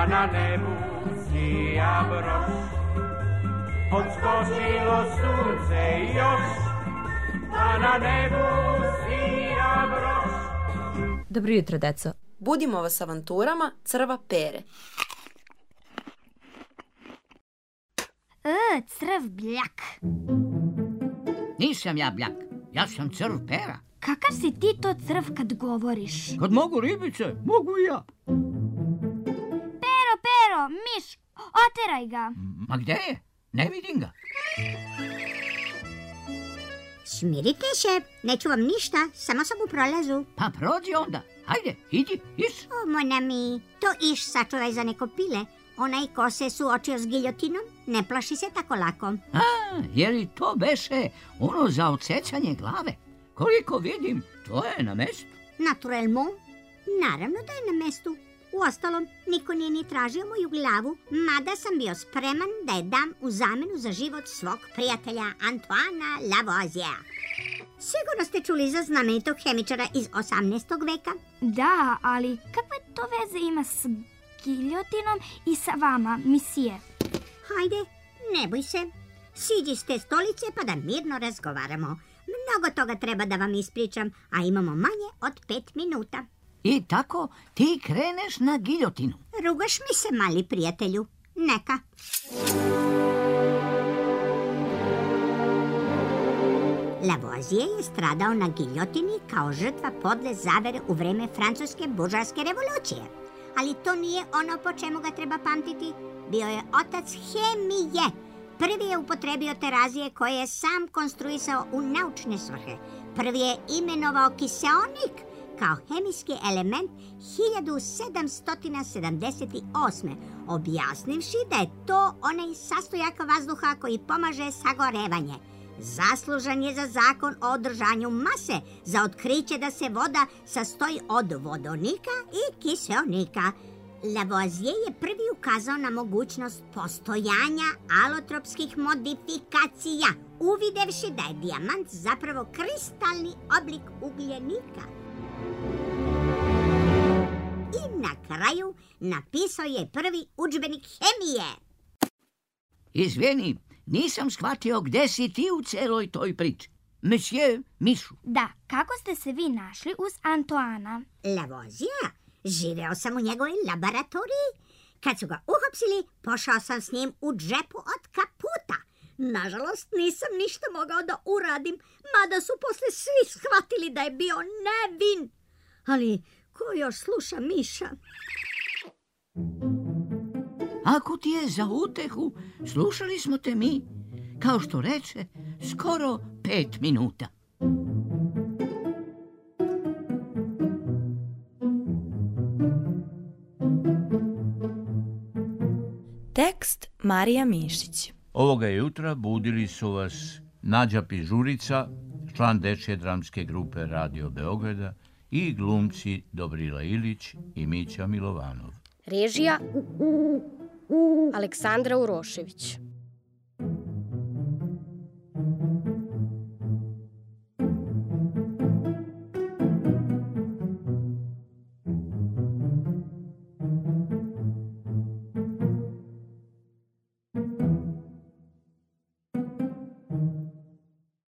na nebu sija broš. Odskočilo sunce još, pa na nebu sija broš. Dobro jutro, deco. Budimo vas avanturama Crva Pere. Crv Bljak. Nisam ja Bljak, ja sam Crv Pera. Kakav si ti to crv kad govoriš? Kad mogu ribice, mogu i ja. Pero, miš, oteraj ga. Ma gde je? Ne vidim ga. Smirite se, neću vam ništa, samo sam u prolazu. Pa prođi onda, hajde, idi, iš. O, mona mi, to iš sačuvaj za neko pile. Onaj ko se suočio s giljotinom, ne plaši se tako lako. Je li to beše ono za odsecanje glave? Koliko vidim, to je na mestu. Naturellement, naravno da je na mestu. Uostalom, niko nije ni tražio moju glavu, mada sam bio spreman da je dam u zamenu za život svog prijatelja Antoana Lavoisiera. Sigurno ste čuli za znamenitog hemičara iz 18. veka? Da, ali kakve to veze ima s giljotinom i sa vama, misije? Hajde, ne boj se. Siđi s te stolice pa da mirno razgovaramo. Mnogo toga treba da vam ispričam, a imamo manje od 5 minuta. I tako ti kreneš na giljotinu. Rugaš mi se, mali prijatelju. Neka. Lavoisier je stradao na giljotini kao žrtva podle zavere u vreme francuske buržoaske revolucije. Ali to nije ono po čemu ga treba pamtiti. Bio je otac hemije. Prvi je upotrebio terazije koje je sam konstruisao u naučne svrhe. Prvi je imenovao kiseonik kao hemijski element 1778. objasnivši da je to onaj sastojak vazduha koji pomaže sagorevanje. Zaslužan je za zakon o održanju mase, za otkriće da se voda sastoji od vodonika i kiseonika. Lavoisier je prvi ukazao na mogućnost postojanja alotropskih modifikacija, uvidevši da je dijamant zapravo kristalni oblik ugljenika. I na kraju napisao je prvi udžbenik hemije. Izvini, nisam shvatio gde si ti u celoj toj priči. Monsieur Mišu. Da, kako ste se vi našli uz Antoana? Lavoisier? Živeo sam u njegovoj laboratoriji. Kad su ga uhapsili, pošao sam s njim u džepu od kaputa. Nažalost, nisam ništa mogao da uradim, mada su posle svi shvatili da je bio nevin. Ali ko još sluša Miša? Ako ti je za utehu, slušali smo te mi, kao što reče, skoro 5 minuta. Tekst Marija Mišić. Ovoga jutra budili su vas Nađa Pižurica, član dečje dramske grupe Radio Beograda, i glumci Dobrila Ilić i Mića Milovanov. Režija Aleksandra Urošević.